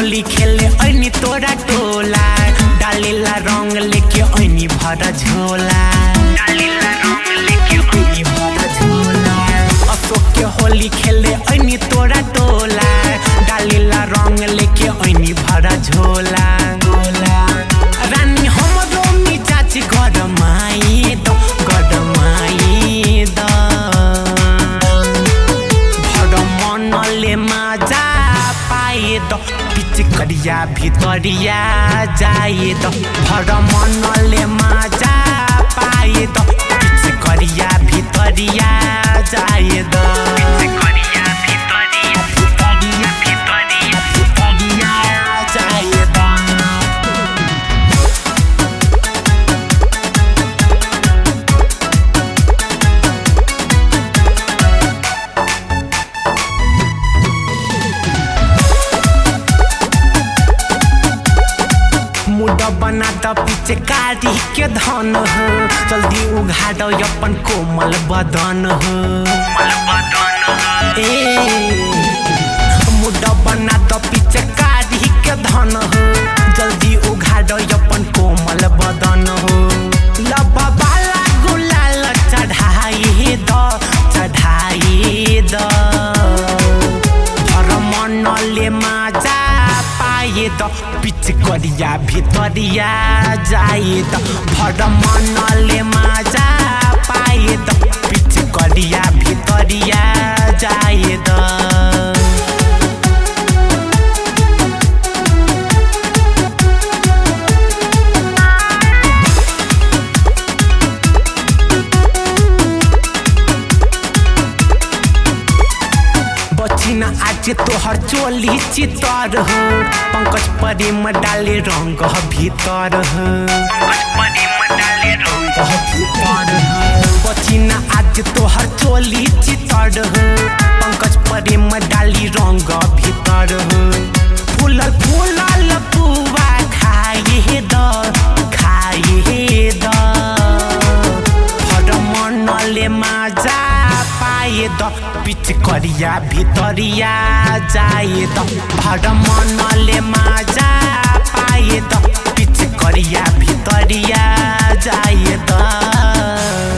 होली खेले ऐनी तोरा टोला डालेला रंग लेके ऐनी भर झोला डालेला रंग लेके ऐनी भर झोला अशोक के होली खेले ऐनी तोरा टोला डालेला रंग लेके ऐनी भर झोला रानी हमरो मिजाज गरमाई द भर मनले मजा पाए द पिचकरिया भितरिया जाए द भर मनले मजा पाए द पिचकरिया भितरिया जाए द पिचकरिया भितरिया जाए द मुड बना द पिचकारी के धन हो जल्दी उघाड़ अपन कोमल बदन हो मुड बना द पिचकारी के धन हो जल्दी उघाड़ अपन कोमल बदन हो लबा वाला गुलाल चढ़ाई द भर मनले मजा पाए द पिचकरिया भितरिया जाए द भर मनले मजा पाए द पिचकरिया भितरिया जाए द बचिना आज तोहर चोली चितर हो पंकज प्रेम डाले रंग भीतर हो बचिना आज तोहर चोली चितर हो पंकज प्रेम डाली रंग भीतर हो फूलल फूलल पुआ खाए द भर मनले मजा पाए द पिचकरिया भितरिया जाए द भर मनले मजा पाए द पिचकरिया भितरिया जाए द।